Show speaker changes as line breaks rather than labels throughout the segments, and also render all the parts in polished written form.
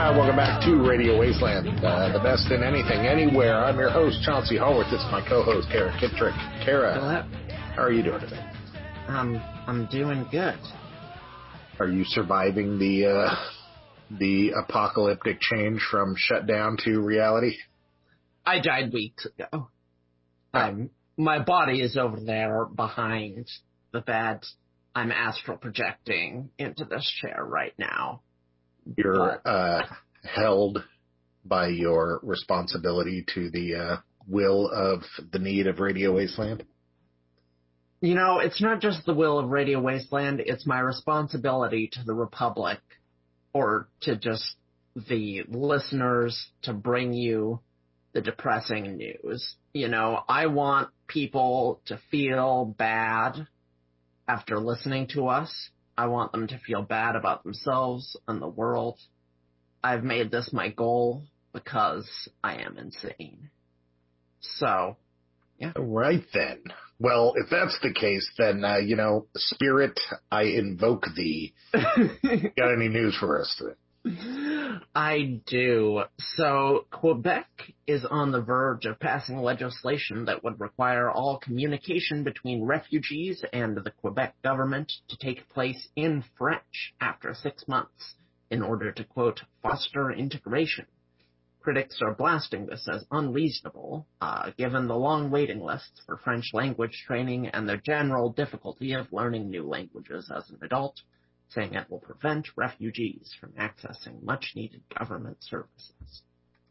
Welcome back to Radio Wasteland, the best in anything, anywhere. I'm your host, Chauncey Hallworth. This is my co-host, Kara Kittrick. Kara, how are you doing today?
I'm doing good.
Are you surviving the apocalyptic change from shutdown to reality?
I died weeks ago. My body is over there behind the bed. I'm astral projecting into this chair right now.
You're held by your responsibility to the will of the need of Radio Wasteland?
You know, it's not just the will of Radio Wasteland, it's my responsibility to the Republic, or to just the listeners, to bring you the depressing news. You know, I want people to feel bad after listening to us. I want them to feel bad about themselves and the world. I've made this my goal because I am insane. So, yeah.
Right then. Well, if that's the case, then, Spirit, I invoke thee. Got any news for us today?
I do. So, Quebec is on the verge of passing legislation that would require all communication between refugees and the Quebec government to take place in French after 6 months in order to, quote, foster integration. Critics are blasting this as unreasonable, given the long waiting lists for French language training and the general difficulty of learning new languages as an adult, saying it will prevent refugees from accessing much-needed government services.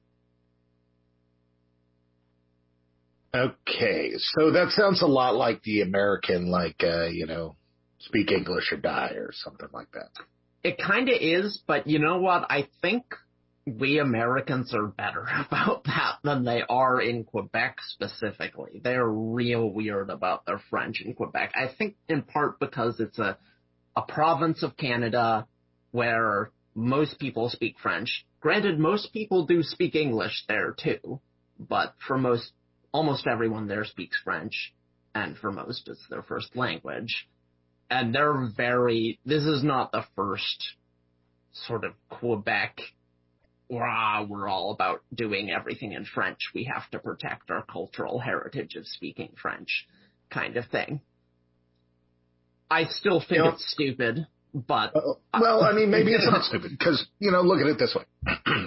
Okay, so that sounds a lot like the American, speak English or die or something like that.
It kind of is, but you know what? I think we Americans are better about that than they are in Quebec specifically. They're real weird about their French in Quebec. I think in part because it's a province of Canada where most people speak French. Granted, most people do speak English there too, but for almost everyone there speaks French, and for most it's their first language. And this is not the first sort of Quebec, we're all about doing everything in French. We have to protect our cultural heritage of speaking French kind of thing. I still think it's stupid, but...
maybe it's not stupid, because, look at it this way.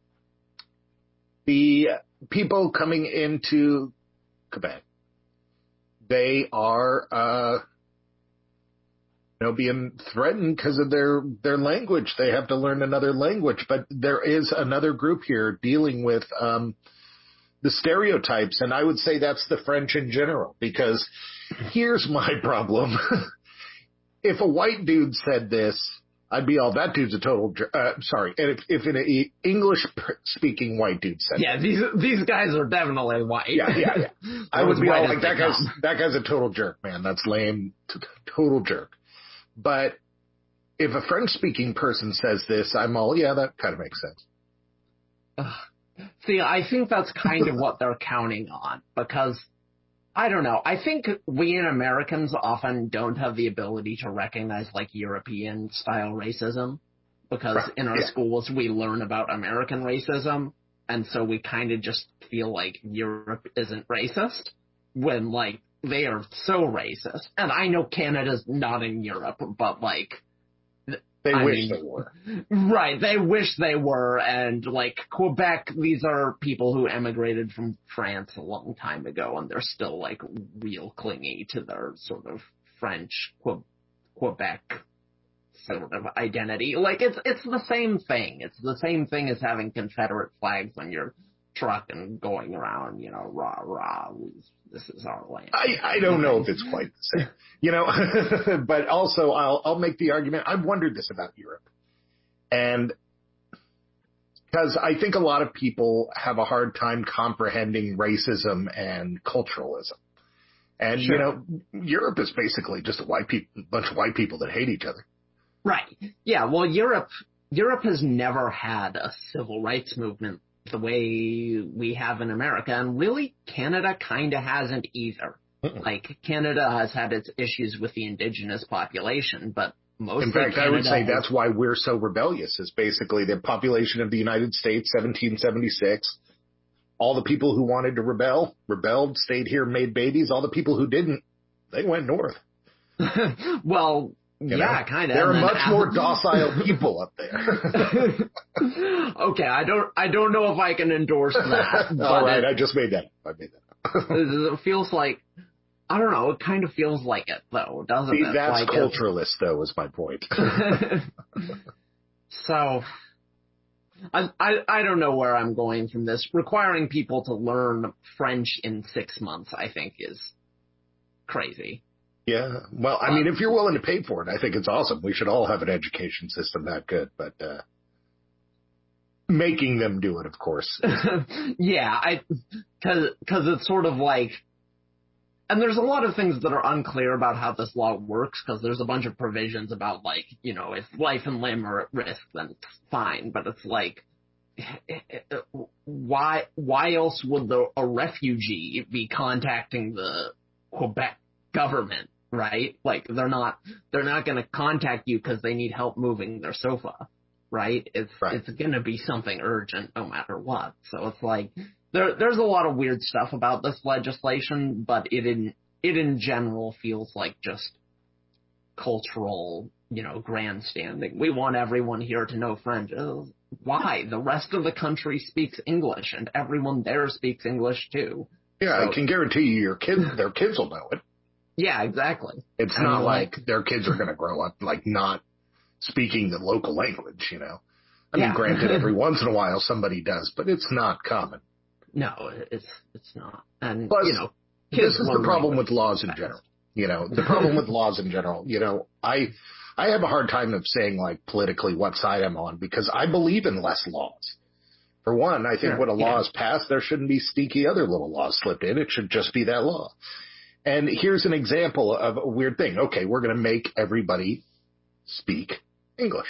The people coming into Quebec, they are, being threatened because of their language. They have to learn another language, but there is another group here dealing with the stereotypes, and I would say that's the French in general, because here's my problem. If a white dude said this, I'd be all, that dude's a total sorry. And if an English-speaking white dude said
yeah, these guys are definitely white.
Yeah. I would be all like, that guy's a total jerk, man. That's lame. Total jerk. But if a French-speaking person says this, I'm all, yeah, that kind of makes sense.
See, I think that's kind of what they're counting on, because I don't know. I think we Americans often don't have the ability to recognize, European-style racism, because in our schools we learn about American racism, and so we kind of just feel like Europe isn't racist, when, they are so racist. And I know Canada's not in Europe, but,
they wish they were.
Right, they wish they were, and, Quebec, these are people who emigrated from France a long time ago, and they're still, real clingy to their sort of French Quebec sort of identity. It's the same thing. It's the same thing as having Confederate flags on your truck and going around, rah, rah, this is our land.
I don't know if it's quite the same, but also I'll make the argument. I've wondered this about Europe, and because I think a lot of people have a hard time comprehending racism and culturalism. And,
sure.
Europe is basically just a bunch of white people that hate each other.
Right. Yeah, well, Europe has never had a civil rights movement the way we have in America, and really Canada kind of hasn't either. Canada has had its issues with the indigenous population, but mostly
In fact, I would say
Canada
that's why we're so rebellious, is basically the population of the United States, 1776. All the people who wanted to rebelled, stayed here, made babies. All the people who didn't, they went north.
well,
You
yeah,
know?
kind of.
There are much more docile people up there.
Okay, I don't know if I can endorse that.
All right, I just made that up.
It feels like, I don't know, it kind of feels like it, though, doesn't
See,
it?
that's
like
culturalist, though, is my point.
So, I don't know where I'm going from this. Requiring people to learn French in 6 months, I think, is crazy.
Yeah, well, I mean, if you're willing to pay for it, I think it's awesome. We should all have an education system that good, but making them do it, of course.
Yeah, because it's sort of like, and there's a lot of things that are unclear about how this law works, because there's a bunch of provisions about, like, you know, if life and limb are at risk, then it's fine, but it's like, why else would a refugee be contacting the Quebec government, right? Like, they're not going to contact you because they need help moving their sofa, right? It's going to be something urgent no matter what. So it's like, there's a lot of weird stuff about this legislation, but it in general feels like just cultural, you know, grandstanding. We want everyone here to know French. Why? The rest of the country speaks English, and everyone there speaks English too.
Yeah, so, I can guarantee you their kids will know it.
Yeah, exactly.
It's not like their kids are going to grow up like not speaking the local language, you know. I mean, granted, every once in a while somebody does, but it's not common.
No, it's not. And,
plus,
you know,
this is the problem with laws in general. You know, the problem with laws in general, you know, I have a hard time of saying, like, politically what side I'm on, because I believe in less laws. For one, I think when a law is passed, there shouldn't be sneaky other little laws slipped in. It should just be that law. And here's an example of a weird thing. Okay, we're going to make everybody speak English.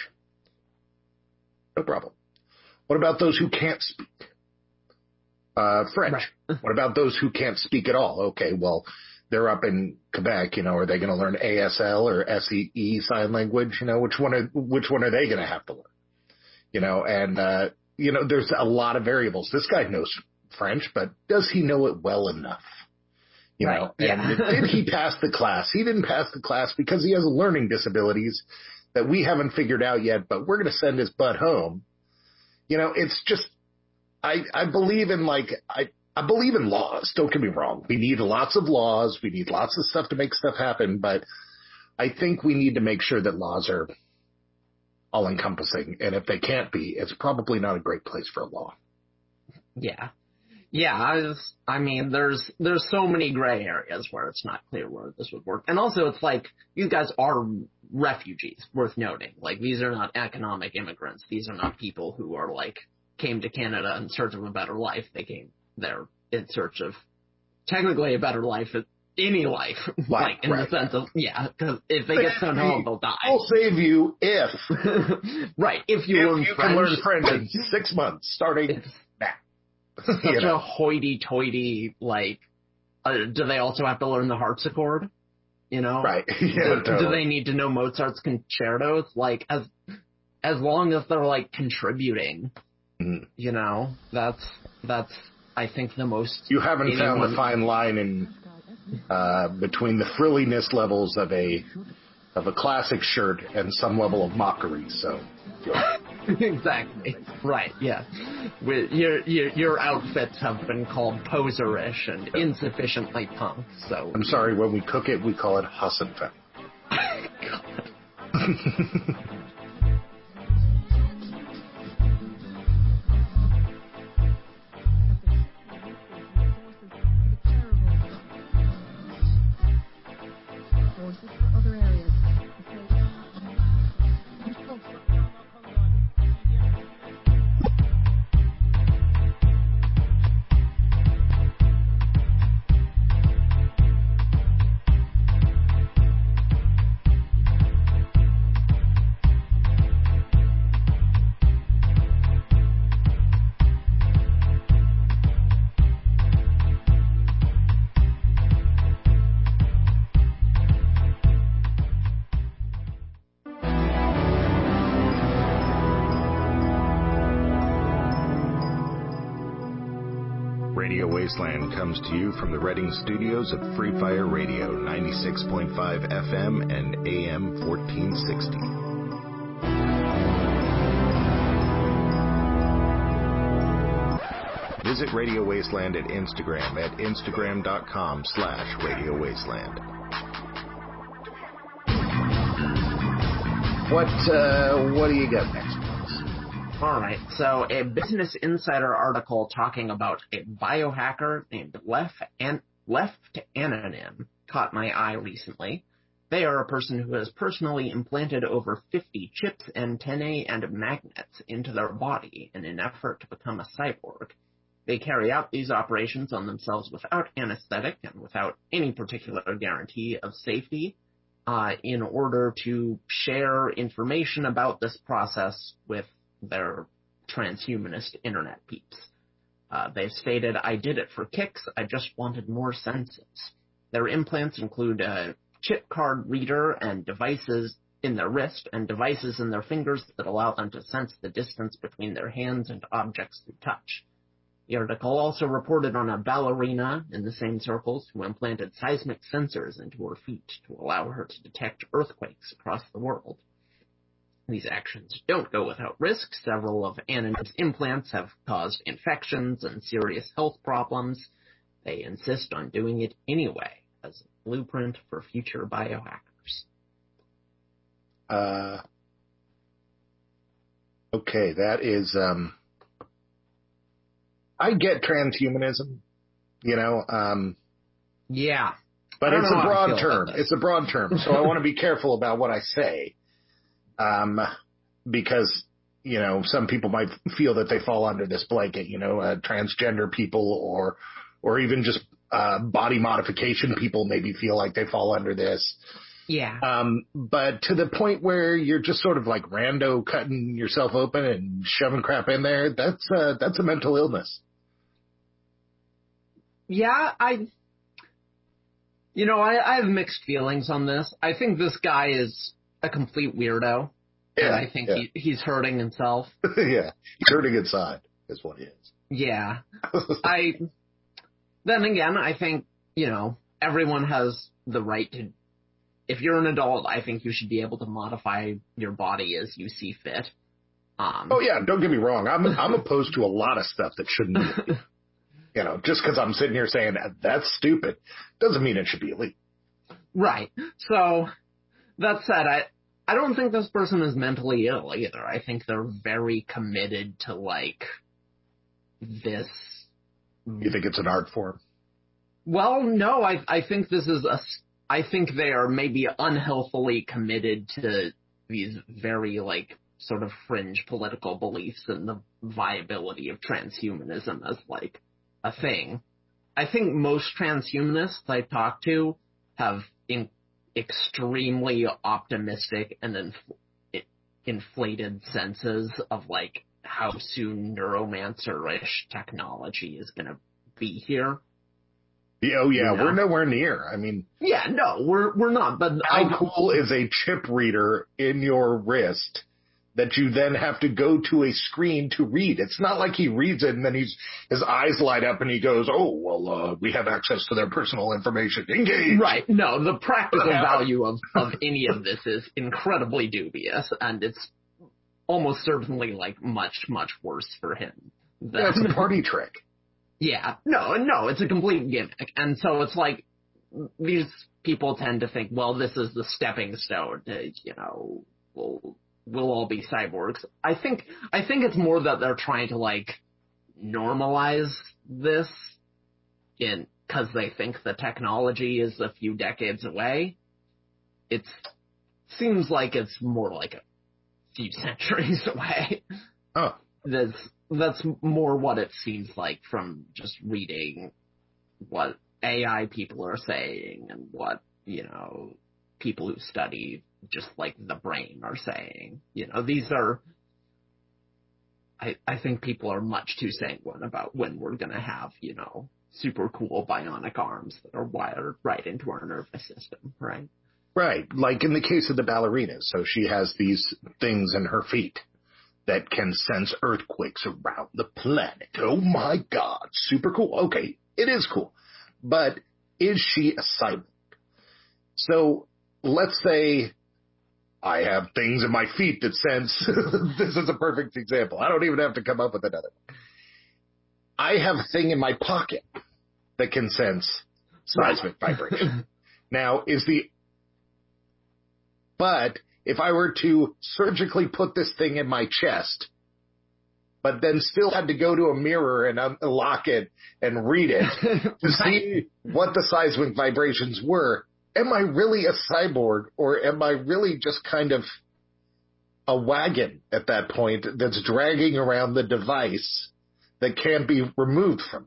No problem. What about those who can't speak French? Right. What about those who can't speak at all? Okay, well, they're up in Quebec, you know, are they going to learn ASL or SEE sign language? You know, which one are they going to have to learn? You know, and, you know, there's a lot of variables. This guy knows French, but does he know it well enough? You know, and did he pass the class? He didn't pass the class because he has learning disabilities that we haven't figured out yet, but we're going to send his butt home. You know, it's just, I believe in, like, I believe in laws. Don't get me wrong. We need lots of laws. We need lots of stuff to make stuff happen. But I think we need to make sure that laws are all encompassing. And if they can't be, it's probably not a great place for a law.
Yeah. Yeah. I mean, there's so many gray areas where it's not clear where this would work. And also it's like, these guys are refugees, worth noting. Like, these are not economic immigrants. These are not people who are like, came to Canada in search of a better life. They came there in search of technically a better life, any life, like in the sense of, because if they get sent home, they'll die.
I'll save you if.
Right, if you
can learn French in 6 months, starting now.
Such a hoity-toity, like, do they also have to learn the harpsichord? You know?
Right. Yeah,
do they need to know Mozart's concertos? Like, as long as they're, like, contributing, you know, that's I think the most.
You haven't found the fine line in between the frilliness levels of a classic shirt and some level of mockery. So.
Exactly. Right. Yeah. Your outfits have been called poserish and insufficiently punk. So.
I'm sorry. When we cook it, we call it Hassenfett. Radio Wasteland comes to you from the Reading studios of Free Fire Radio, 96.5 FM and AM 1460. Visit Radio Wasteland at Instagram at instagram.com/Radio Wasteland. What do you got next?
All right, so a Business Insider article talking about a biohacker named Left Anonym caught my eye recently. They are a person who has personally implanted over 50 chips, antennae, and magnets into their body in an effort to become a cyborg. They carry out these operations on themselves without anesthetic and without any particular guarantee of safety in order to share information about this process with their transhumanist internet peeps. They've stated, "I did it for kicks, I just wanted more senses." Their implants include a chip card reader and devices in their wrist and devices in their fingers that allow them to sense the distance between their hands and objects through touch. The article also reported on a ballerina in the same circles who implanted seismic sensors into her feet to allow her to detect earthquakes across the world. These actions don't go without risk. Several of Anonym's implants have caused infections and serious health problems. They insist on doing it anyway as a blueprint for future biohackers.
Okay, that is, I get transhumanism,
yeah.
But it's a broad term. It's a broad term, so I want to be careful about what I say. Because, some people might feel that they fall under this blanket, transgender people or even just, body modification people maybe feel like they fall under this.
Yeah.
But to the point where you're just sort of like rando cutting yourself open and shoving crap in there, that's a mental illness.
Yeah, I have mixed feelings on this. I think this guy is a complete weirdo.
Yeah,
and I think he's hurting himself.
Yeah, he's hurting inside is what he is.
Yeah. Then again, I think, everyone has the right to, if you're an adult, I think you should be able to modify your body as you see fit.
Oh yeah, don't get me wrong. I'm opposed to a lot of stuff that shouldn't be illegal. Just because I'm sitting here saying that's stupid doesn't mean it should be illegal.
Right. So, that said, I don't think this person is mentally ill either. I think they're very committed to, this.
You think it's an art form?
Well, no, I think this is I think they are maybe unhealthily committed to these very, sort of fringe political beliefs and the viability of transhumanism as, a thing. I think most transhumanists I talk to have extremely optimistic and inflated senses of, how soon neuromancer-ish technology is going to be here.
Oh, yeah, we're nowhere near. I mean...
Yeah, no, we're not, but...
How cool is a chip reader in your wrist that you then have to go to a screen to read? It's not like he reads it and then his eyes light up and he goes, oh, well, we have access to their personal information. Engage!
Right, no, the practical value of any of this is incredibly dubious, and it's almost certainly, much, much worse for him.
Yeah, it's a party trick.
Yeah, no, it's a complete gimmick. And so it's these people tend to think, well, this is the stepping stone to, we'll all be cyborgs. I think it's more that they're trying to, normalize this because they think the technology is a few decades away. It seems like it's more like a few centuries away.
Oh.
That's more what it seems like from just reading what AI people are saying and what, people who study just the brain are saying. These are, I think people are much too sanguine about when we're going to have, super cool bionic arms that are wired right into our nervous system, right?
Right. Like in the case of the ballerina. So she has these things in her feet that can sense earthquakes around the planet. Oh my God, super cool. Okay, it is cool. But is she a cyborg? So let's say I have things in my feet that sense, this is a perfect example. I don't even have to come up with another. I have a thing in my pocket that can sense seismic vibration. Now, but if I were to surgically put this thing in my chest, but then still had to go to a mirror and unlock it and read it to see what the seismic vibrations were, am I really a cyborg, or am I really just kind of a wagon at that point that's dragging around the device that can't be removed from me?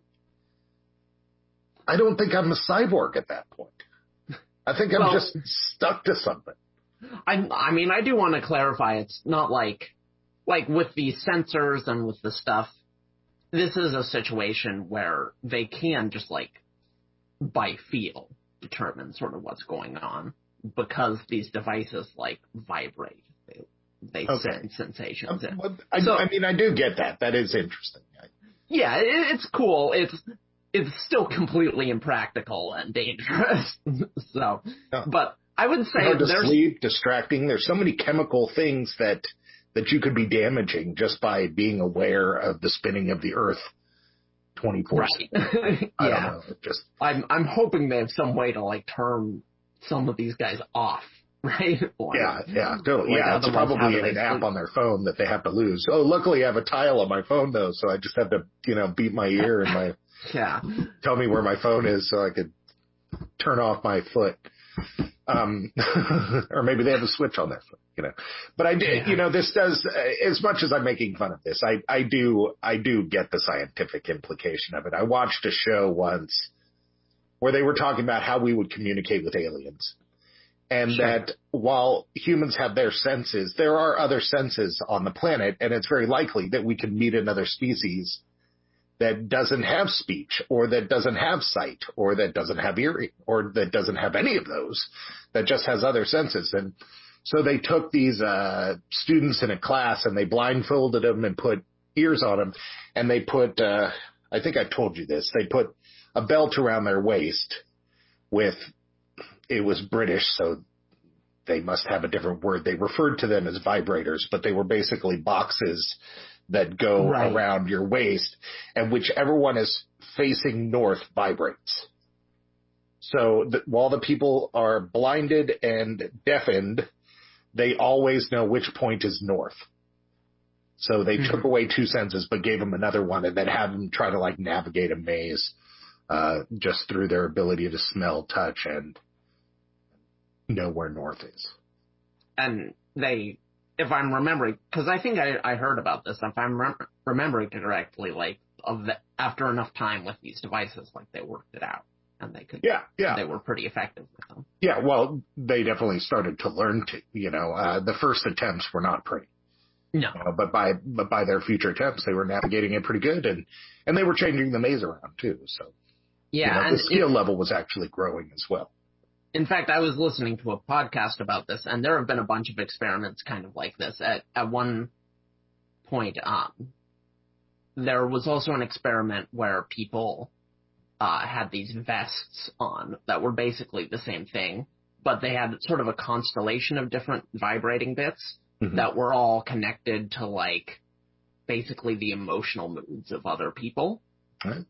I don't think I'm a cyborg at that point. I think I'm just stuck to something.
I mean, I do want to clarify, it's not like with the sensors and with the stuff, this is a situation where they can just by feel determine sort of what's going on, because these devices vibrate. They send sensations in.
I mean, I do get that. That is interesting.
Yeah, it's cool. It's still completely impractical and dangerous. So, but I would say
hard to sleep, distracting. There's so many chemical things that you could be damaging just by being aware of the spinning of the Earth 24/7.
Right.
I
Yeah.
don't know.
I'm hoping they have some way to turn some of these guys off, right?
Yeah, totally. Yeah, it's probably an app on their phone that they have to lose. Oh, luckily I have a tile on my phone though, so I just have to, beat my ear and my tell me where my phone is so I could turn off my foot. Or maybe they have a switch on their foot, But I did, this does, as much as I'm making fun of this, I do get the scientific implication of it. I watched a show once where they were talking about how we would communicate with aliens. And that while humans have their senses, there are other senses on the planet, and it's very likely that we can meet another species that doesn't have speech, or that doesn't have sight, or that doesn't have hearing, or that doesn't have any of those, that just has other senses. And so they took these students in a class and they blindfolded them and put ears on them, and they put, I think I told you this, they put a belt around their waist with, it was British, so they must have a different word. They referred to them as vibrators, but they were basically boxes that go around your waist, and whichever one is facing north vibrates. So while the people are blinded and deafened, they always know which point is north. So they took away two senses, but gave them another one, and then had them try to navigate a maze, just through their ability to smell, touch, and know where north is.
And if I'm remembering, because I think I heard about this, if I'm remembering correctly, after enough time with these devices, they worked it out, and they could, they were pretty effective with them. Yeah,
well, they definitely started to learn to, the first attempts were not pretty.
No.
But by their future attempts, they were navigating it pretty good, and they were changing the maze around too, so.
Yeah,
and the skill level was actually growing as well.
In fact, I was listening to a podcast about this, and there have been a bunch of experiments kind of like this. At one point, there was also an experiment where people had these vests on that were basically the same thing, but they had sort of a constellation of different vibrating bits that were all connected to, basically the emotional moods of other people.
Right.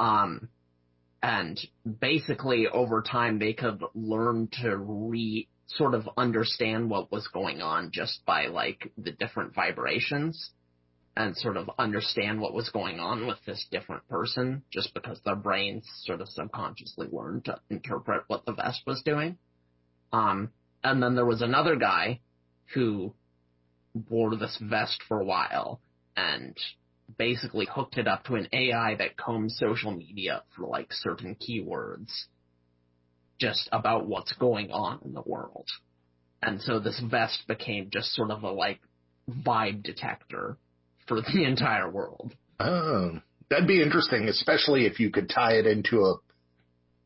And basically, over time, they could learn to sort of understand what was going on just by, the different vibrations, and sort of understand what was going on with this different person, just because their brains sort of subconsciously learned to interpret what the vest was doing. And then there was another guy who wore this vest for a while, and basically hooked it up to an AI that combs social media for certain keywords just about what's going on in the world. And so this vest became just sort of a vibe detector for the entire world.
Oh, that'd be interesting, especially if you could tie it into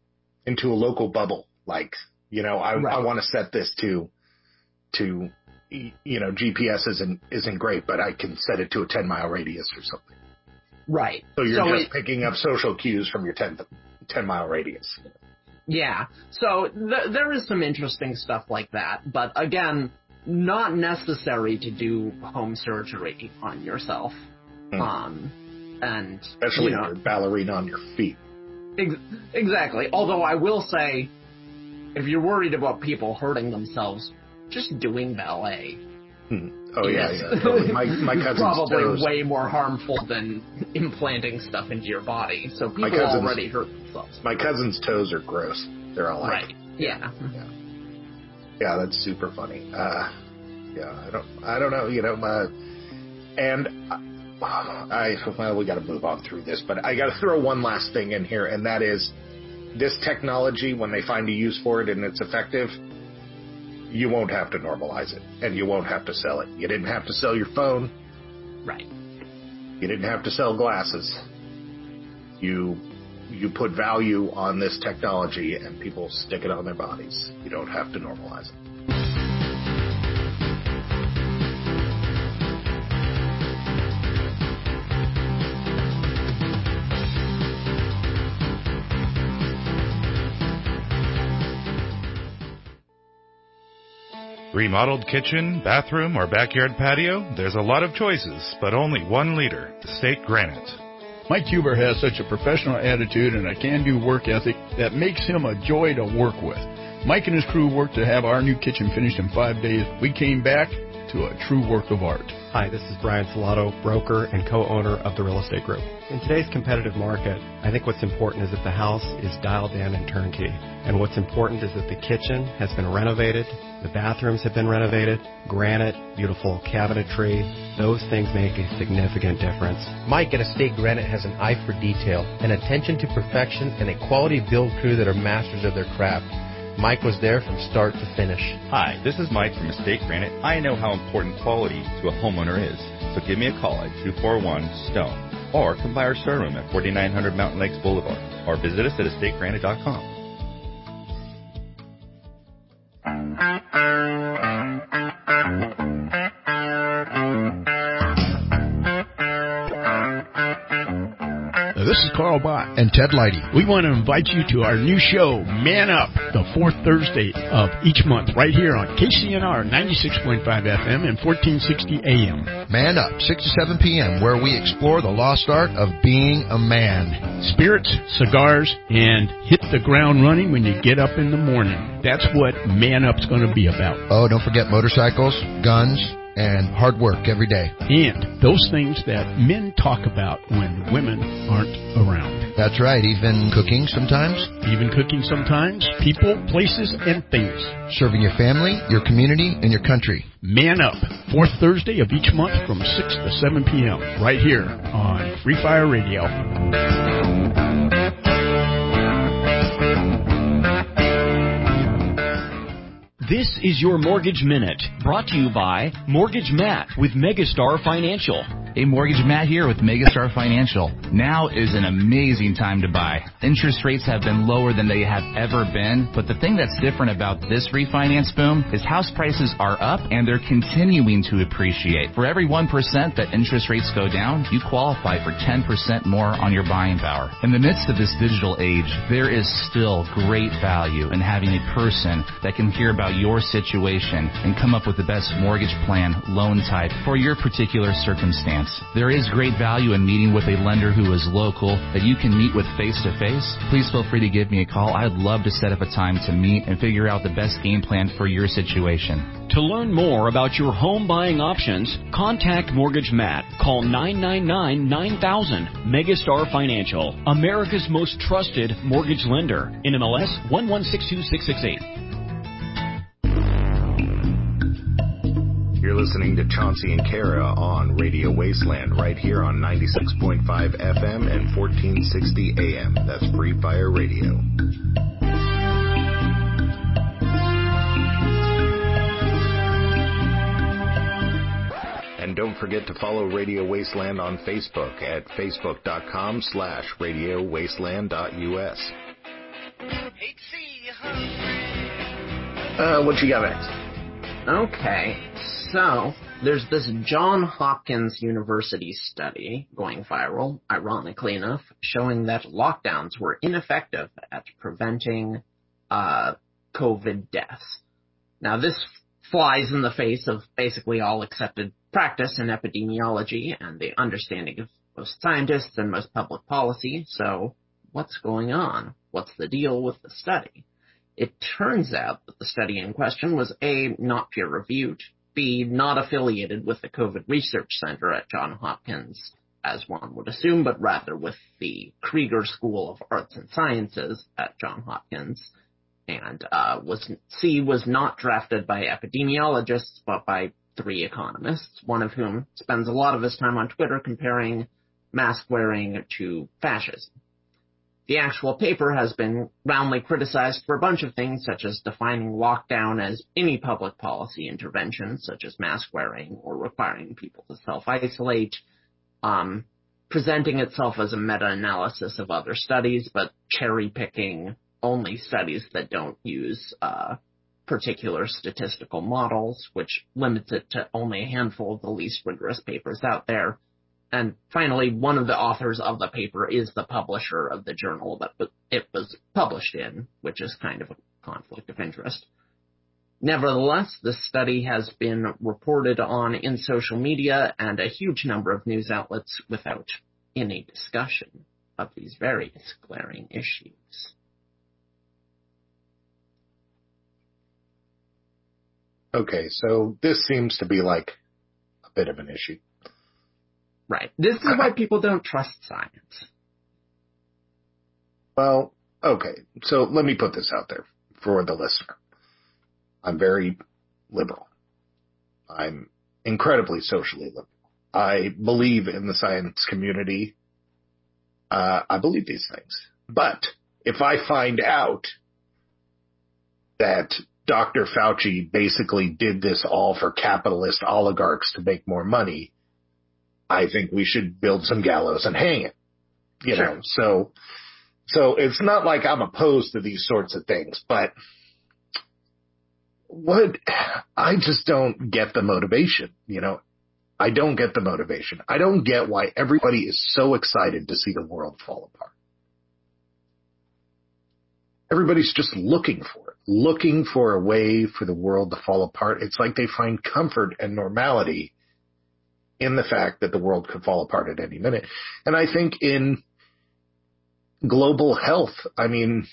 a local bubble. I want to set this to GPS isn't great, but I can set it to a 10-mile radius or something.
Right.
So you're just picking up social cues from your 10-mile radius.
Yeah. So there is some interesting stuff like that, but again, not necessary to do home surgery on yourself. And
especially if you're a ballerina on your feet.
Exactly. Although I will say, if you're worried about people hurting themselves, just doing ballet.
Oh yeah. Totally. My cousin's
probably
toes.
way more harmful than implanting stuff into your body. So people already hurt themselves.
My cousin's toes are gross. They're all like,
right. Yeah.
Yeah, that's super funny. Yeah, I don't know. We got to move on through this, but I got to throw one last thing in here, and that is this technology. When they find a use for it and it's effective, you won't have to normalize it, and you won't have to sell it. You didn't have to sell your phone.
Right.
You didn't have to sell glasses. You put value on this technology, and people stick it on their bodies. You don't have to normalize it.
Remodeled kitchen, bathroom, or backyard patio? There's a lot of choices, but only one leader, Estate Granite.
Mike Huber has such a professional attitude and a can-do work ethic that makes him a joy to work with. Mike and his crew worked to have our new kitchen finished in 5 days. We came back to a true work of art.
Hi, this is Brian Salato, broker and co-owner of the Real Estate Group. In today's competitive market, I think what's important is that the house is dialed in and turnkey. And what's important is that the kitchen has been renovated, the bathrooms have been renovated, granite, beautiful cabinetry. Those things make a significant difference.
Mike at Estate Granite has an eye for detail, an attention to perfection, and a quality build crew that are masters of their craft. Mike was there from start to finish.
Hi, this is Mike from Estate Granite. I know how important quality to a homeowner is. So give me a call at 241-STONE or come by our showroom at 4900 Mountain Lakes Boulevard or visit us at estategranite.com.
This is Carl Bott and Ted Leidy. We want to invite you to our new show, Man Up, the fourth Thursday of each month, right here on KCNR 96.5 FM and 1460 AM.
Man Up, 6 to 7 p.m., where we explore the lost art of being a man.
Spirits, cigars, and hit the ground running when you get up in the morning. That's what Man Up's going to be about.
Oh, don't forget motorcycles, guns, and hard work every day.
And those things that men talk about when women aren't around.
That's right, even cooking sometimes.
People, places, and things.
Serving your family, your community, and your country.
Man Up, fourth Thursday of each month from 6 to 7 p.m. right here on Free Fire Radio.
This is your Mortgage Minute, brought to you by Mortgage Matt with Megastar Financial.
Hey, Mortgage Matt here with Megastar Financial. Now is an amazing time to buy. Interest rates have been lower than they have ever been, but the thing that's different about this refinance boom is house prices are up and they're continuing to appreciate. For every 1% that interest rates go down, you qualify for 10% more on your buying power. In the midst of this digital age, there is still great value in having a person that can hear about your situation and come up with the best mortgage plan, loan type for your particular circumstance. There is great value in meeting with a lender who is local that you can meet with face-to-face. Please feel free to give me a call. I'd love to set up a time to meet and figure out the best game plan for your situation.
To learn more about your home buying options, contact Mortgage Matt. Call 999-9000. Megastar Financial, America's most trusted mortgage lender. NMLS 1162668.
You're listening to Chauncey and Kara on Radio Wasteland right here on 96.5 FM and 1460 AM. That's Free Fire Radio. And don't forget to follow Radio Wasteland on Facebook at facebook.com/radiowasteland.us. What you got next?
Okay, So, there's this Johns Hopkins University study going viral, ironically enough, showing that lockdowns were ineffective at preventing COVID deaths. Now, this flies in the face of basically all accepted practice in epidemiology and the understanding of most scientists and most public policy. So, what's going on? What's the deal with the study? It turns out that the study in question was A, not peer-reviewed, B, not affiliated with the COVID Research Center at Johns Hopkins, as one would assume, but rather with the Krieger School of Arts and Sciences at Johns Hopkins, and was not drafted by epidemiologists, but by 3 economists, one of whom spends a lot of his time on Twitter comparing mask wearing to fascism. The actual paper has been roundly criticized for a bunch of things, such as defining lockdown as any public policy intervention, such as mask wearing or requiring people to self-isolate, presenting itself as a meta-analysis of other studies, but cherry-picking only studies that don't use particular statistical models, which limits it to only a handful of the least rigorous papers out there. And finally, one of the authors of the paper is the publisher of the journal that it was published in, which is kind of a conflict of interest. Nevertheless, this study has been reported on in social media and a huge number of news outlets without any discussion of these various glaring issues.
Okay, so this seems to be like a bit of an issue.
Right. This is why people don't trust science.
Well, okay. So let me put this out there for the listener. I'm very liberal. I'm incredibly socially liberal. I believe in the science community. I believe these things. But if I find out that Dr. Fauci basically did this all for capitalist oligarchs to make more money, I think we should build some gallows and hang it, you know. So it's not like I'm opposed to these sorts of things, but I just don't get the motivation, you know. I don't get the motivation. I don't get why everybody is so excited to see the world fall apart. Everybody's just looking for a way for the world to fall apart. It's like they find comfort and normality in the fact that the world could fall apart at any minute. And I think in global health, I mean,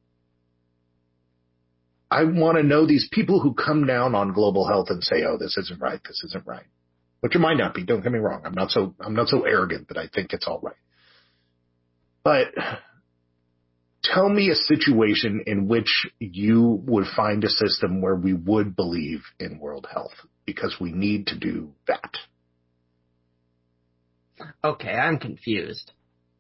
I want to know these people who come down on global health and say, oh, this isn't right, which it might not be. Don't get me wrong. I'm not so arrogant that I think it's all right. But tell me a situation in which you would find a system where we would believe in world health, because we need to do that.
Okay, I'm confused.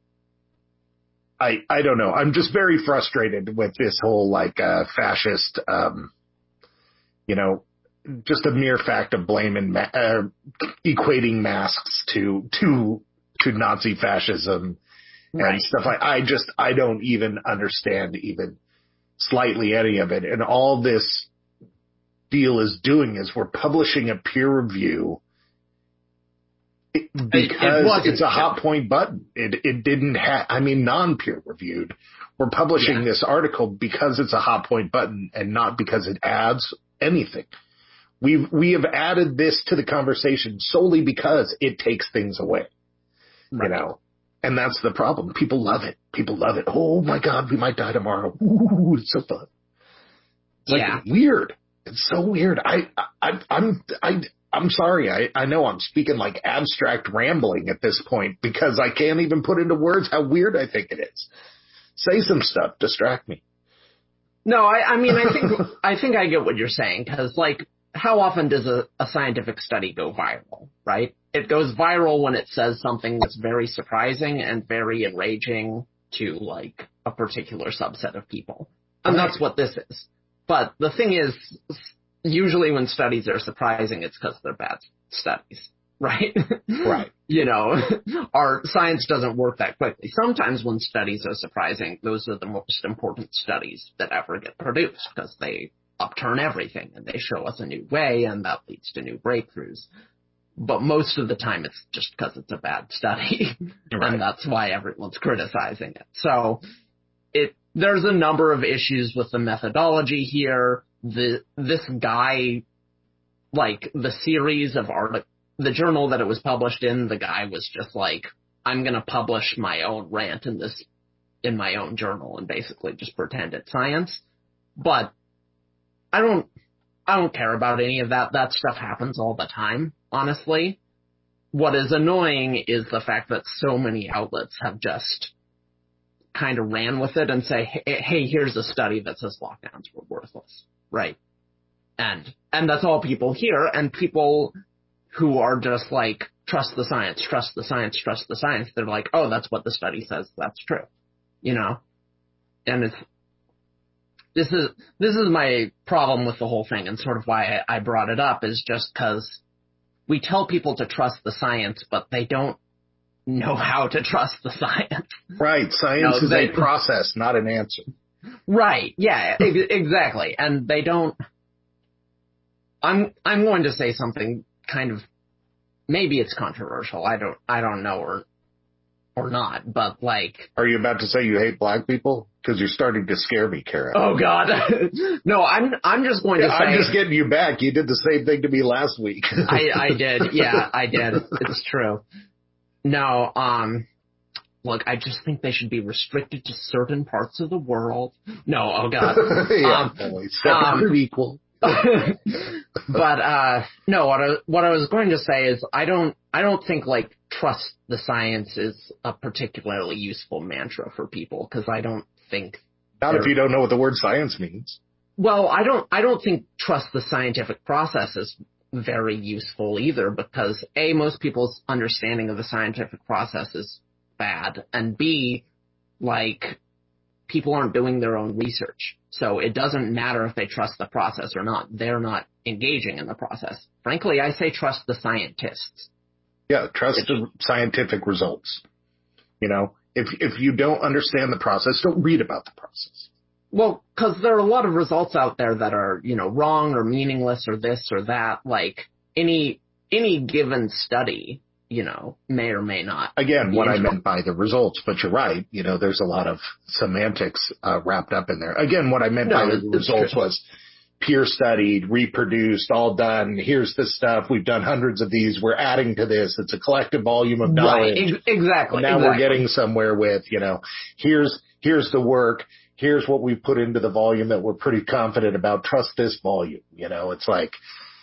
I don't know. I'm just very frustrated with this whole fascist, just a mere fact of blaming, equating masks to Nazi fascism and stuff. I don't even understand even slightly any of it. And all this deal is doing is we're publishing a peer review because it's a hot point button. It didn't have, non-peer reviewed. We're publishing this article because it's a hot point button and not because it adds anything. We have added this to the conversation solely because it takes things away, you know, and that's the problem. People love it. Oh my God, we might die tomorrow. Ooh, it's so fun. It's weird. It's so weird. I'm sorry. I know I'm speaking like abstract rambling at this point because I can't even put into words how weird I think it is. Say some stuff. Distract me.
No, I think I get what you're saying, because how often does a scientific study go viral, right? It goes viral when it says something that's very surprising and very enraging to a particular subset of people. And that's what this is. But the thing is, usually when studies are surprising, it's because they're bad studies, right?
Right.
Our science doesn't work that quickly. Sometimes when studies are surprising, those are the most important studies that ever get produced because they upturn everything and they show us a new way and that leads to new breakthroughs. But most of the time it's just because it's a bad study. Right. And that's why everyone's criticizing it. So there's a number of issues with the methodology here. This guy, like the series of the journal that it was published in, the guy was just like, I'm going to publish my own rant in my own journal and basically just pretend it's science. But I don't care about any of that. That stuff happens all the time, honestly. What is annoying is the fact that so many outlets have just kind of ran with it and say, hey, here's a study that says lockdowns were worthless, right? And that's all people hear, and people who are just like, trust the science, trust the science, trust the science, they're like, oh, that's what the study says, that's true, you know? And this is my problem with the whole thing, and sort of why I brought it up, is just because we tell people to trust the science, but they don't know how to trust the science.
Right. Science is a process, not an answer.
Right. Yeah, exactly. And they don't. I'm going to say something kind of, maybe it's controversial. I don't know or not, but like.
Are you about to say you hate black people? Because you're starting to scare me, Kara.
Oh God. No, I'm just going to say.
I'm just getting you back. You did the same thing to me last week.
I did. Yeah, I did. It's true. No, look, I just think they should be restricted to certain parts of the world. No, oh God.
Separate equal.
But, no, what I was going to say is I don't think like trust the science is a particularly useful mantra for people, because I don't think.
Not if you don't know what the word science means.
Well, I don't think trust the scientific process is very useful either, because A, most people's understanding of the scientific process is bad, and B, like, people aren't doing their own research. So it doesn't matter if they trust the process or not. They're not engaging in the process. Frankly, I say trust the scientists.
Yeah, trust the scientific results. You know, if you don't understand the process, don't read about the process.
Well, because there are a lot of results out there that are, you know, wrong or meaningless or this or that. Like, any given study, you know, may or may not.
Again, what I meant by the results, but you're right. You know, there's a lot of semantics wrapped up in there. Again, what I meant by the results was peer studied, reproduced, all done. Here's the stuff. We've done hundreds of these. We're adding to this. It's a collective volume of knowledge.
Right, exactly.
And now we're getting somewhere with, you know, here's the work. Here's what we put into the volume that we're pretty confident about. Trust this volume. You know, it's like,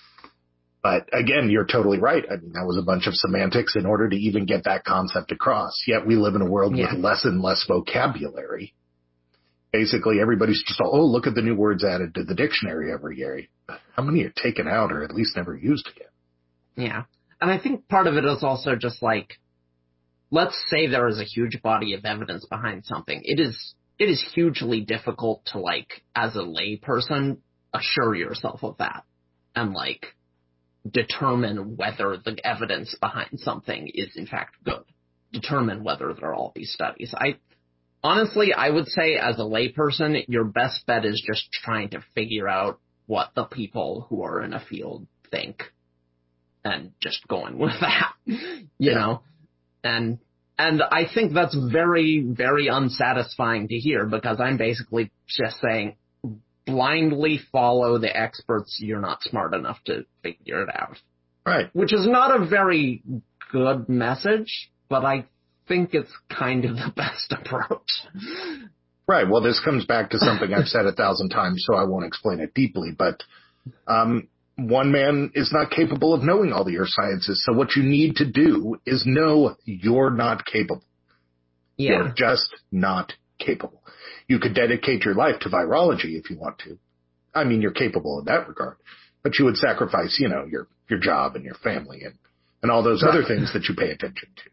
but again, you're totally right. I mean, that was a bunch of semantics in order to even get that concept across. Yet we live in a world with less and less vocabulary. Basically, everybody's just, oh, look at the new words added to the dictionary every year. How many are taken out or at least never used again?
Yeah. And I think part of it is also just like, let's say there is a huge body of evidence behind something. It is hugely difficult to, like, as a lay person, assure yourself of that and, like, determine whether the evidence behind something is in fact good. Determine whether there are all these studies. Honestly, I would say as a lay person, your best bet is just trying to figure out what the people who are in a field think and just going with that, you know? And I think that's very, very unsatisfying to hear, because I'm basically just saying, blindly follow the experts. You're not smart enough to figure it out.
Right.
Which is not a very good message, but I think it's kind of the best approach.
Right. Well, this comes back to something I've said 1,000 times, so I won't explain it deeply, but one man is not capable of knowing all the earth sciences. So what you need to do is know you're not capable.
Yeah.
You're just not capable. You could dedicate your life to virology if you want to. I mean, you're capable in that regard, but you would sacrifice, you know, your job and your family and all those other things that you pay attention to.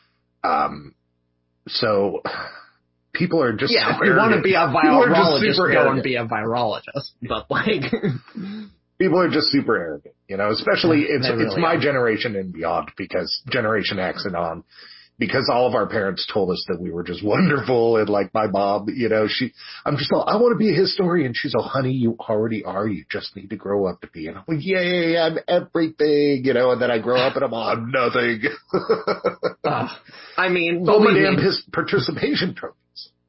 So people are just
if you want to be a virologist, go and be a virologist. But like,
people are just super arrogant, you know. Especially it's my generation and beyond, because Generation X and on, because all of our parents told us that we were just wonderful. And like my mom, you know, I'm just like, I want to be a historian. She's like, honey, you already are. You just need to grow up to be. And I'm like, yay, I'm everything, you know, and then I grow up and I'm nothing.
I mean,
so many damn participation trophies.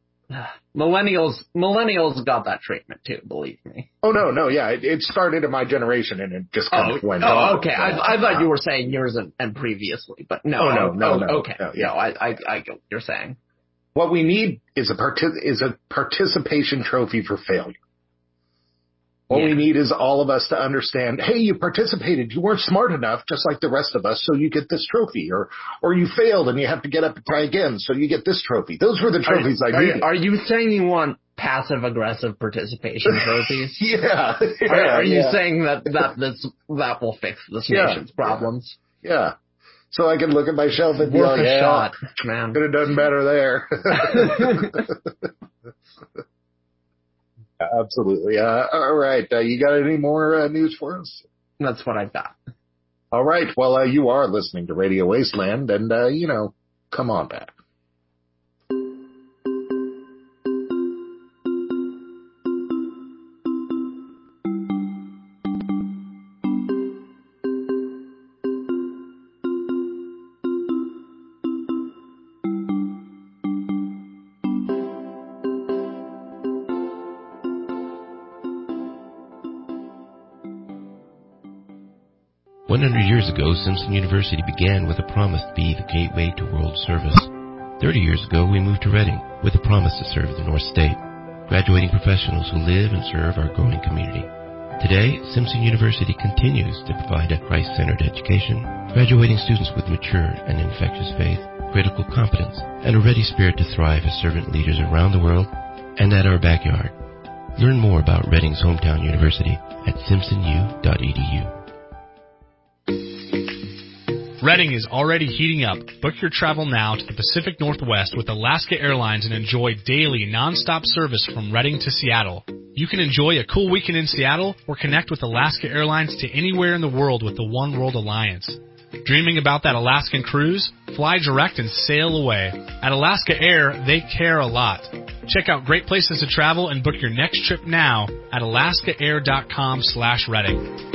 Millennials got that treatment too, believe me.
Oh, no, yeah. It started in my generation and it just kind of went on.
Oh, okay. I thought you were saying yours and previously, but no.
Oh, no.
Okay. No, I get what you're saying.
What we need is a participation trophy for failure. What we need is all of us to understand, hey, you participated. You weren't smart enough, just like the rest of us, so you get this trophy. Or you failed and you have to get up and try again, so you get this trophy. Those were the trophies I needed.
Are you saying you want passive-aggressive participation trophies?
Yeah.
Are you saying that will fix this nation's problems?
Yeah. So I can look at my shelf and be like,
shot, man.
Could have done better there. Absolutely. All right. You got any more news for us?
That's what I've got.
All right. Well, you are listening to Radio Wasteland, and, come on back.
Years ago, Simpson University began with a promise to be the gateway to world service. 30 years ago, we moved to Reading with a promise to serve the North State, graduating professionals who live and serve our growing community. Today, Simpson University continues to provide a Christ-centered education, graduating students with mature and infectious faith, critical competence, and a ready spirit to thrive as servant leaders around the world and at our backyard. Learn more about Reading's hometown university at simpsonu.edu.
Reading is already heating up. Book your travel now to the Pacific Northwest with Alaska Airlines and enjoy daily nonstop service from Reading to Seattle. You can enjoy a cool weekend in Seattle or connect with Alaska Airlines to anywhere in the world with the One World Alliance. Dreaming about that Alaskan cruise? Fly direct and sail away. At Alaska Air, they care a lot. Check out great places to travel and book your next trip now at alaskaair.com/Reading.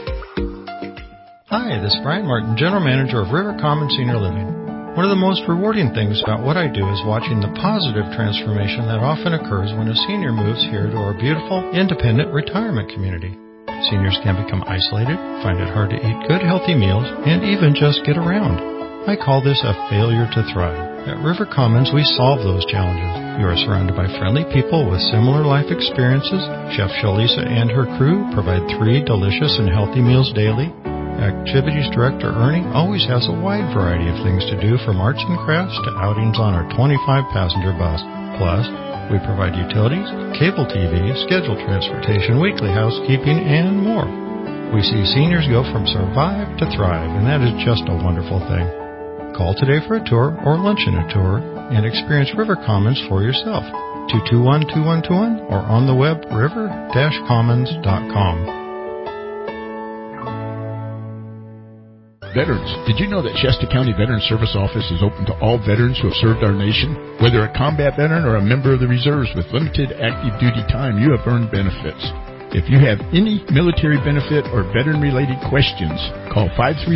Hi, this is Brian Martin, General Manager of River Commons Senior Living. One of the most rewarding things about what I do is watching the positive transformation that often occurs when a senior moves here to our beautiful, independent retirement community. Seniors can become isolated, find it hard to eat good, healthy meals, and even just get around. I call this a failure to thrive. At River Commons, we solve those challenges. You are surrounded by friendly people with similar life experiences. Chef Shalisa and her crew provide 3 delicious and healthy meals daily. Activities Director Ernie always has a wide variety of things to do, from arts and crafts to outings on our 25-passenger bus. Plus, we provide utilities, cable TV, scheduled transportation, weekly housekeeping, and more. We see seniors go from survive to thrive, and that is just a wonderful thing. Call today for a tour or luncheon a tour and experience River Commons for yourself. 221-2121 or on the web river-commons.com.
Veterans, did you know that Shasta County Veteran Service Office is open to all veterans who have served our nation? Whether a combat veteran or a member of the reserves with limited active duty time, you have earned benefits. If you have any military benefit or veteran-related questions, call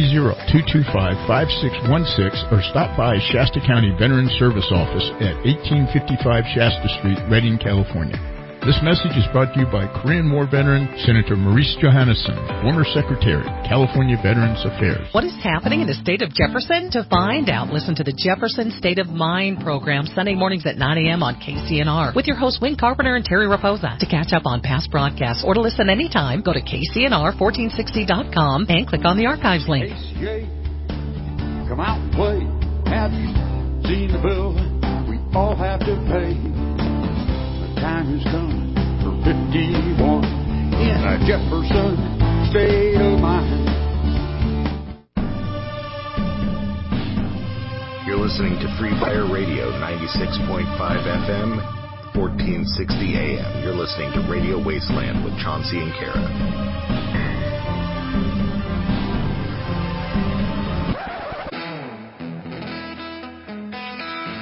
530-225-5616 or stop by Shasta County Veteran Service Office at 1855 Shasta Street, Redding, California. This message is brought to you by Korean War veteran Senator Maurice Johannesson, former Secretary, California Veterans Affairs.
What is happening in the state of Jefferson? To find out, listen to the Jefferson State of Mind program Sunday mornings at 9 a.m. on KCNR with your hosts Wayne Carpenter and Terry Raposa. To catch up on past broadcasts or to listen anytime, go to KCNR1460.com and click on the archives link.
ACA, come out and play. Have you seen the bill we all have to pay? Time has come for 51 in a Jefferson state of mind.
You're listening to Free Fire Radio 96.5 FM, 1460 AM. You're listening to Radio Wasteland with Chauncey and Kara.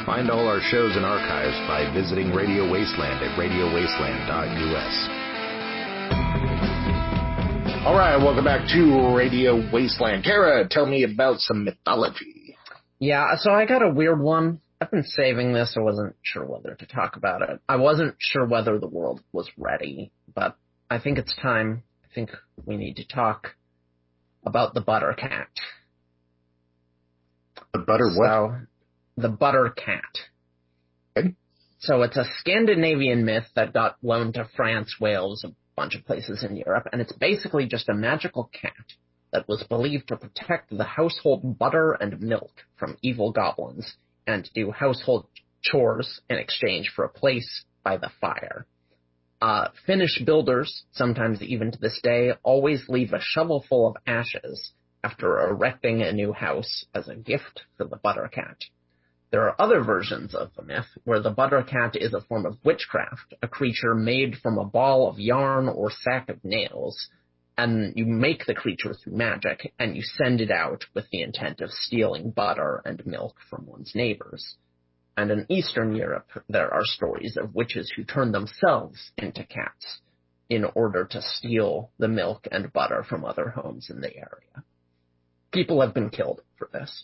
Find all our shows and archives by visiting Radio Wasteland at radiowasteland.us. All right, welcome back to Radio Wasteland. Kara, tell me about some mythology.
Yeah, so I got a weird one. I've been saving this. I wasn't sure whether to talk about it. I wasn't sure whether the world was ready, but I think it's time. I think we need to talk about the butter cat.
The butter what?
So, the butter cat.
Okay.
So it's a Scandinavian myth that got loaned to France, Wales, a bunch of places in Europe, and it's basically just a magical cat that was believed to protect the household butter and milk from evil goblins and do household chores in exchange for a place by the fire. Finnish builders, sometimes even to this day, always leave a shovelful of ashes after erecting a new house as a gift for the butter cat. There are other versions of the myth where the butter cat is a form of witchcraft, a creature made from a ball of yarn or sack of nails, and you make the creature through magic, and you send it out with the intent of stealing butter and milk from one's neighbors. And in Eastern Europe, there are stories of witches who turn themselves into cats in order to steal the milk and butter from other homes in the area. People have been killed for this.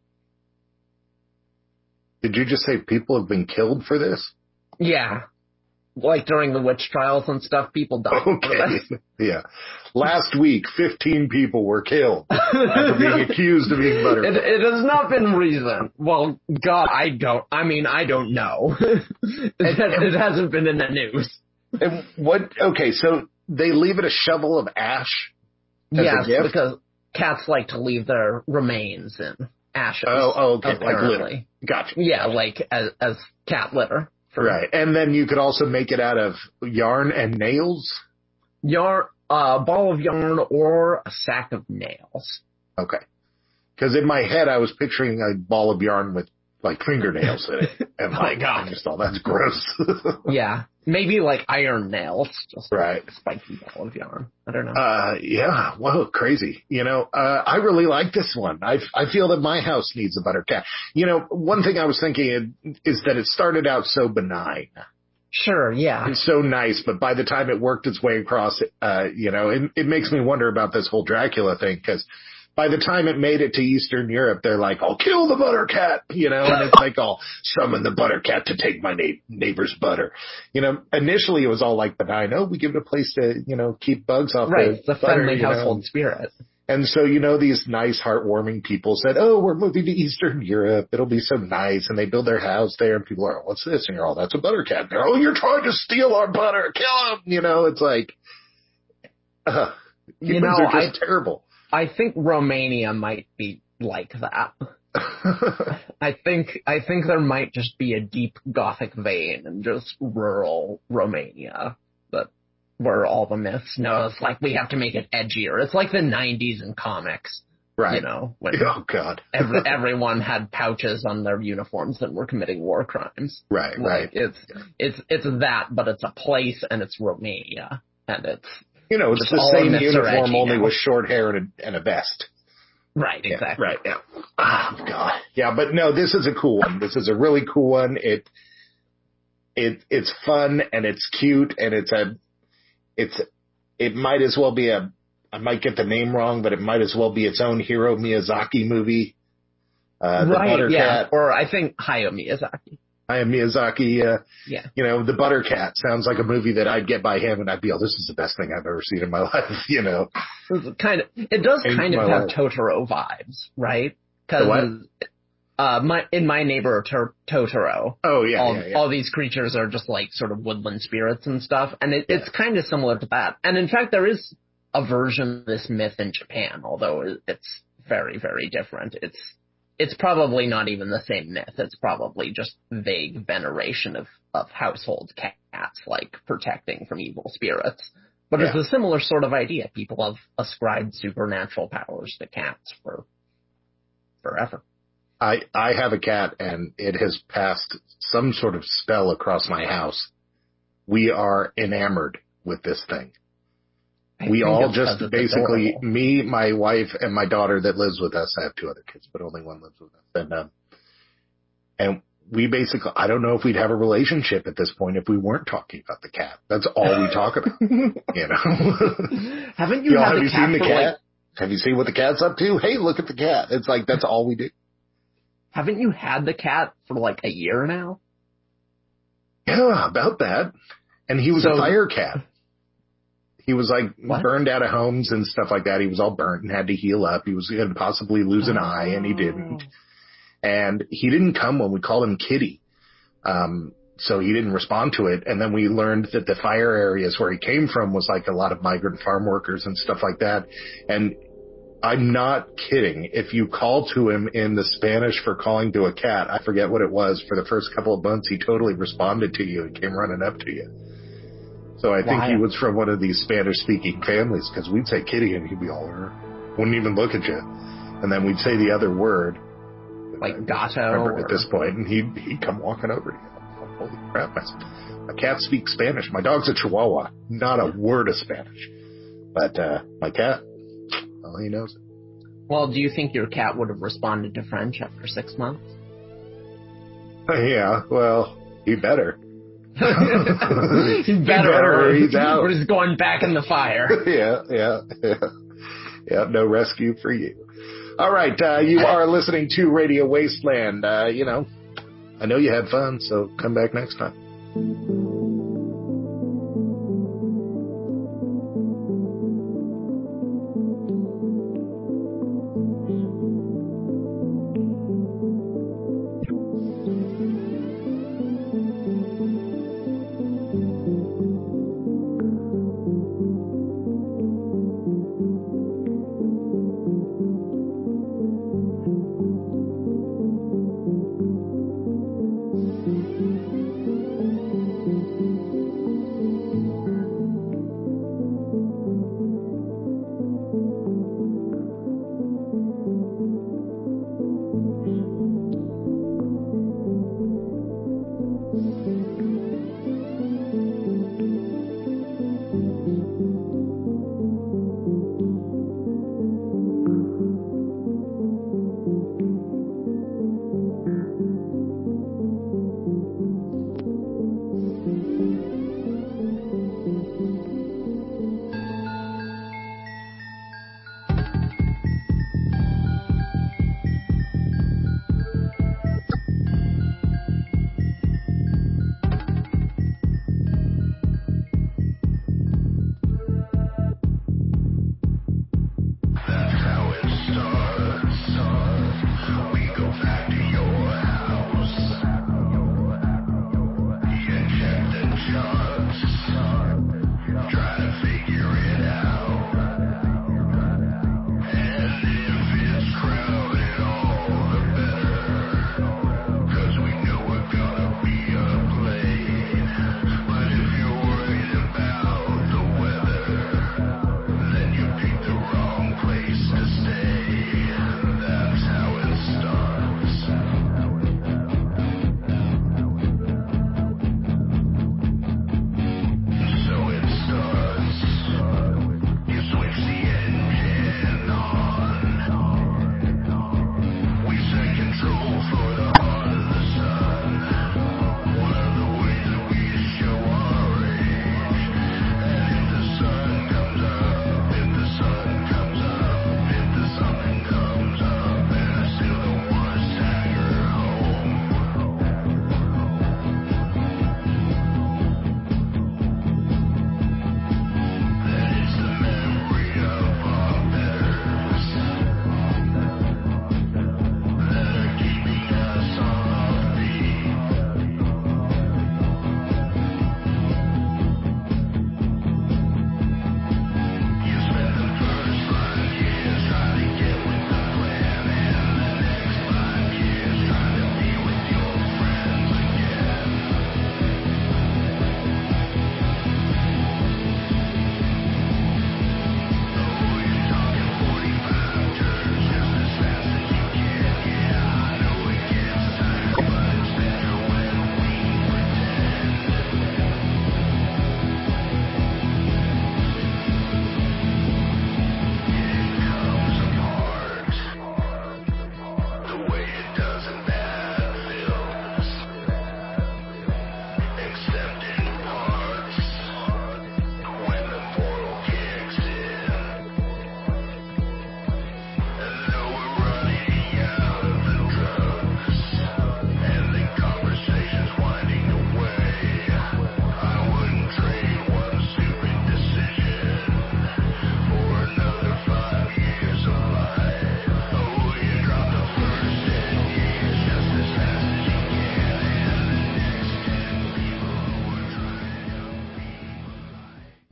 Did you just say people have been killed for this?
Yeah. Like during the witch trials and stuff, people died for this.
Yeah. Last week, 15 people were killed after being accused of being butter.
It has not been recent. Well, God, I don't know. It hasn't been in the news.
And okay, so they leave it a shovel of ash as a gift?
Because cats like to leave their remains in ashes.
Oh, okay,
apparently.
like litter. Gotcha.
Yeah, like as cat litter.
Right, and then you could also make it out of yarn and nails?
A ball of yarn or a sack of nails.
Okay. Because in my head, I was picturing a ball of yarn with, like, fingernails in it. And
Oh, my God.
I just thought, that's gross.
Yeah. Maybe like iron nails. Just
right.
Like a spiky ball of yarn. I don't know.
Yeah. Whoa, crazy. I really like this one. I feel that my house needs a butter cat. One thing I was thinking is that it started out so benign.
Sure, yeah.
It's so nice, but by the time it worked its way across, it makes me wonder about this whole Dracula thing, because by the time it made it to Eastern Europe, they're like, I'll kill the butter cat, and it's like, I'll summon the butter cat to take my neighbor's butter. Initially it was all like benign. Oh, we give it a place to, keep bugs off
the
butter,
friendly household spirit.
And so, these nice, heartwarming people said, oh, we're moving to Eastern Europe. It'll be so nice. And they build their house there, and people are, what's this? And you're all, that's a butter cat. And they're, oh, you're trying to steal our butter. Kill him. It's like, humans are just terrible.
I think Romania might be like that. I think there might just be a deep Gothic vein in just rural Romania. Where all the myths it's like we have to make it edgier. It's like the 90s in comics.
Right.
When
oh, God.
everyone had pouches on their uniforms and were committing war crimes.
Right, right.
It's that, but it's a place and it's Romania. And it's
the same uniform only with short hair and a vest.
Right, exactly.
Right, yeah. Oh, God. Yeah, but no, this is a cool one. This is a really cool one. It's fun and it's cute and it might as well be I might get the name wrong, but it might as well be its own Hiro Miyazaki movie. The Butter Cat.
Or I think Hayao Miyazaki.
Hayao Miyazaki,
yeah.
The Butter Cat sounds like a movie that I'd get by him and I'd be, this is the best thing I've ever seen in my life,
It does kind of have Totoro vibes, right? Because in My Neighbor Totoro.
Oh, yeah,
all these creatures are just like sort of woodland spirits and stuff. And it's kind of similar to that. And in fact, there is a version of this myth in Japan, although it's very, very different. It's probably not even the same myth. It's probably just vague veneration of household cats, like protecting from evil spirits. But it's a similar sort of idea. People have ascribed supernatural powers to cats for forever.
I have a cat, and it has passed some sort of spell across my house. We are enamored with this thing. We all just basically, adorable. Me, my wife, and my daughter that lives with us. I have two other kids, but only one lives with us. And we basically, I don't know if we'd have a relationship at this point if we weren't talking about the cat. That's all we talk about, you know.
Haven't you had the cat
seen the
for
cat? Have you seen what the cat's up to? Hey, look at the cat. It's like, that's all we do.
Haven't you had the cat for like a year now?
Yeah, about that. And he was a fire cat. He was like burned out of homes and stuff like that. He was all burnt and had to heal up. He was going to possibly lose an eye, and he didn't. And he didn't come when we called him Kitty. So he didn't respond to it. And then we learned that the fire areas where he came from was like a lot of migrant farm workers and stuff like that. And I'm not kidding. If you call to him in the Spanish for calling to a cat, I forget what it was, for the first couple of months, he totally responded to you and came running up to you. So I think he was from one of these Spanish-speaking families, because we'd say kitty and he'd be all over. Wouldn't even look at you. And then we'd say the other word.
Like gato?
At this point, and he'd come walking over to you. Holy crap, my cat speaks Spanish. My dog's a Chihuahua. Not a word of Spanish. But my cat, well, he knows it.
Well, do you think your cat would have responded to French after 6 months?
Yeah, well, he better.
He's better.
He's out.
Or he's going back in the fire.
Yeah, no rescue for you. All right, you are listening to Radio Wasteland. You know, I know you had fun, so come back next time.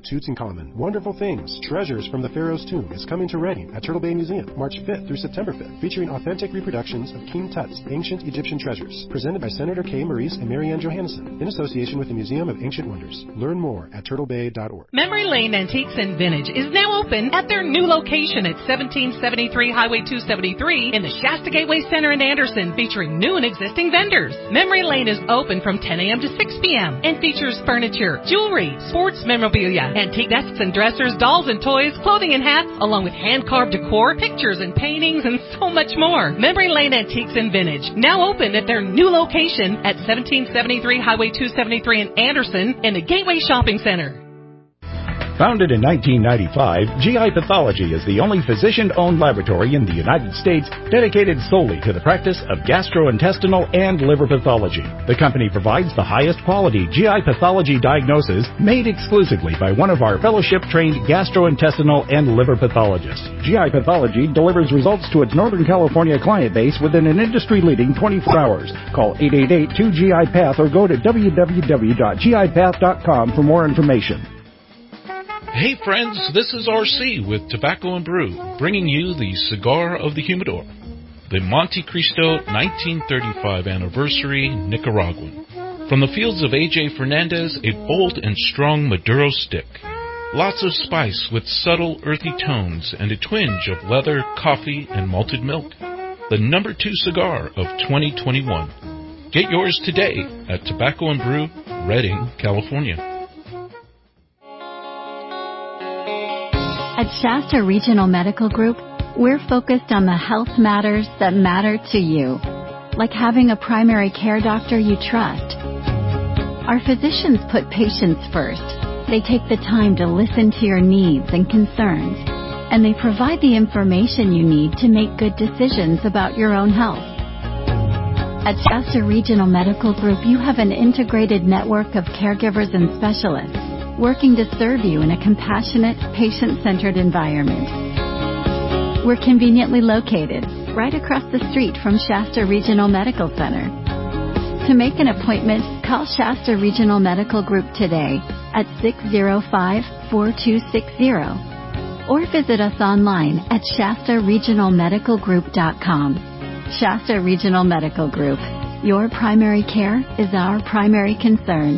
Tutankhamun, Wonderful Things, Treasures from the Pharaoh's Tomb is coming to Reading at Turtle Bay Museum March 5th through September 5th, featuring authentic reproductions of King Tut's ancient Egyptian treasures, presented by Senator Kay Maurice and Marianne Johannesson, in association with the Museum of Ancient Wonders. Learn more at turtlebay.org.
Memory Lane Antiques and Vintage is now open at their new location at 1773 Highway 273 in the Shasta Gateway Center in Anderson, featuring new and existing vendors. Memory Lane is open from 10 a.m. to 6 p.m. and features furniture, jewelry, sports memorabilia, antique desks and dressers, dolls and toys, clothing and hats, along with hand-carved decor, pictures and paintings, and so much more. Memory Lane Antiques and Vintage, now open at their new location at 1773 Highway 273 in Anderson in the Gateway Shopping Center.
Founded in 1995, GI Pathology is the only physician-owned laboratory in the United States dedicated solely to the practice of gastrointestinal and liver pathology. The company provides the highest quality GI pathology diagnosis made exclusively by one of our fellowship-trained gastrointestinal and liver pathologists. GI Pathology delivers results to its Northern California client base within an industry-leading 24 hours. Call 888-2GI-PATH or go to www.gipath.com for more information.
Hey friends, this is RC with Tobacco & Brew, bringing you the cigar of the humidor, the Monte Cristo 1935 Anniversary Nicaraguan. From the fields of A.J. Fernandez, a bold and strong Maduro stick. Lots of spice with subtle earthy tones and a twinge of leather, coffee, and malted milk. The number 2 cigar of 2021. Get yours today at Tobacco & Brew, Redding, California.
At Shasta Regional Medical Group, we're focused on the health matters that matter to you, like having a primary care doctor you trust. Our physicians put patients first. They take the time to listen to your needs and concerns, and they provide the information you need to make good decisions about your own health. At Shasta Regional Medical Group, you have an integrated network of caregivers and specialists working to serve you in a compassionate, patient-centered environment. We're conveniently located right across the street from Shasta Regional Medical Center. To make an appointment, call Shasta Regional Medical Group today at 605-4260 or visit us online at shastaregionalmedicalgroup.com. Shasta Regional Medical Group. Your primary care is our primary concern.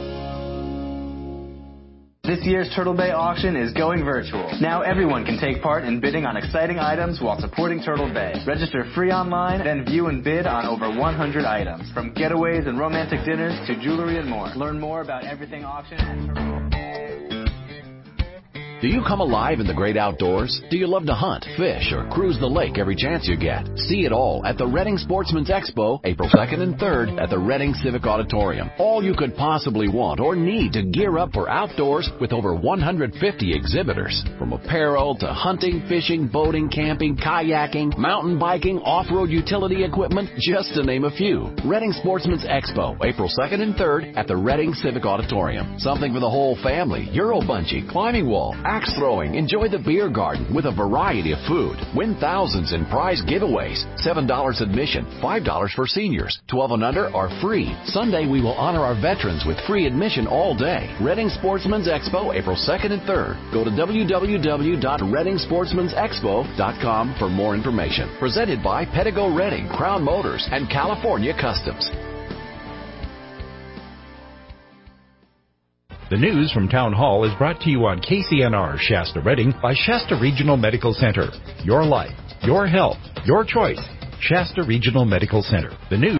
This year's Turtle Bay auction is going virtual. Now everyone can take part in bidding on exciting items while supporting Turtle Bay. Register free online, then view and bid on over 100 items, from getaways and romantic dinners to jewelry and more. Learn more about everything auction at Turtle Bay.
Do you come alive in the great outdoors? Do you love to hunt, fish, or cruise the lake every chance you get? See it all at the Reading Sportsman's Expo, April 2nd and 3rd at the Reading Civic Auditorium. All you could possibly want or need to gear up for outdoors with over 150 exhibitors. From apparel to hunting, fishing, boating, camping, kayaking, mountain biking, off-road utility equipment, just to name a few. Reading Sportsman's Expo, April 2nd and 3rd at the Reading Civic Auditorium. Something for the whole family. Euro bungee, climbing wall, axe throwing. Enjoy the beer garden with a variety of food. Win thousands in prize giveaways. $7 admission, $5 for seniors. 12 and under are free. Sunday we will honor our veterans with free admission all day. Reading Sportsman's Expo, April 2nd and 3rd. Go to www.readingsportsmansexpo.com for more information. Presented by Pedigo Reading, Crown Motors, and California Customs.
The news from Town Hall is brought to you on KCNR Shasta Reading by Shasta Regional Medical Center. Your life, your health, your choice. Shasta Regional Medical Center. The news